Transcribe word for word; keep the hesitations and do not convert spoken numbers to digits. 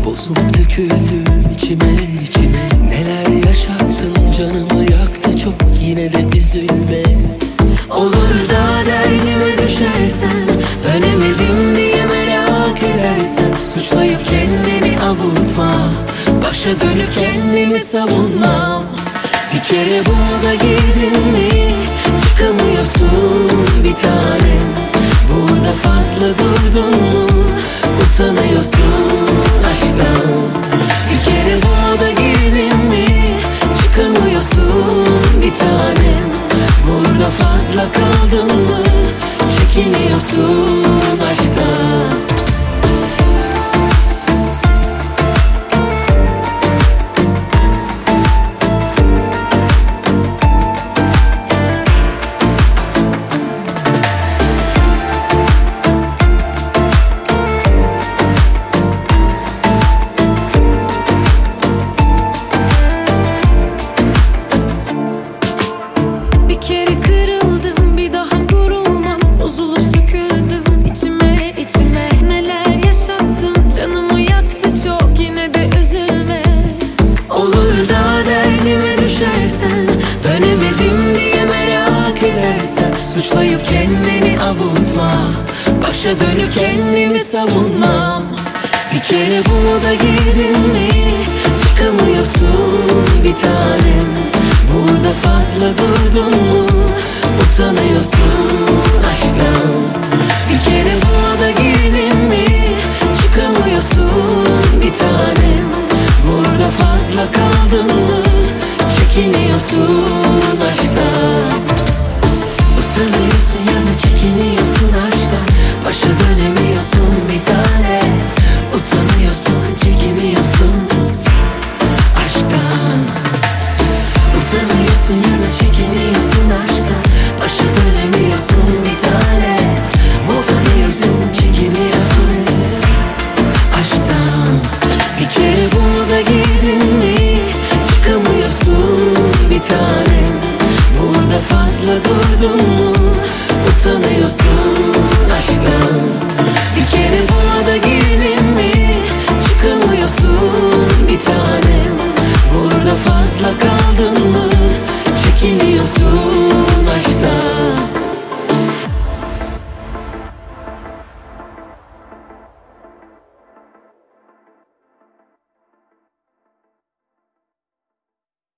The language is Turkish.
Bozulup döküldüm içime içime. Neler yaşattın, canımı yaktı çok, yine de üzülme. Olur da derdime düşersen, dönemedim diye merak edersen, suçlayıp kendini avutma, başa dönüp kendimi savunmam. Bir kere buna girdin mi çıkamıyorsun bir tanem. Burada fazla durdun mu utanıyorsun aşktan. Bir kere buna girdin mi çıkamıyorsun bir tanem. Burada fazla kaldın mı çekiniyorsun aşktan. Dönemedim diye merak edersen, suçlayıp kendini avutma, başa dönüp kendimi savunmam. Bir kere buna da girdin mi çıkamıyorsun bir tanem. Burada fazla durdun mu utanıyorsun aşktan. Bir kere buna da girdin mi çıkamıyorsun bir tanem. Burada fazla kaldın mı çekiniyorsun aşktan. Utanıyorsun ya da çekiniyorsun aşktan. Başa dönemiyorsun bir tane. Utanıyorsun, çekiniyorsun aşktan. Utanıyorsun ya da çekiniyorsun aşktan. Başa dönemiyorsun bir tane. Utanıyorsun, çekiniyorsun aşktan. Bir kere bunu da girdin mi çıkamıyorsun bir tanem. Burada fazla durdun mu utanıyorsun aşktan. Bir kere buna da girdin mi çıkamıyorsun bir tanem. Burada fazla kal